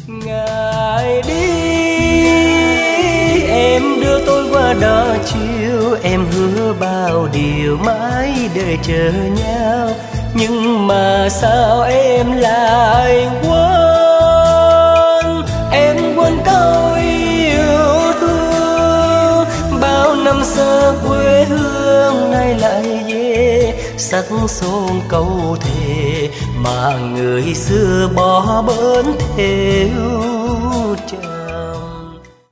Ngài đi em đưa tôi qua đó chiều, em hứa bao điều mãi đợi chờ nhau, nhưng mà sao em lại quên, em quên câu yêu thương. Bao năm xa quê hương nay lại về, sắc son câu thề mà người xưa bỏ bến theo trời.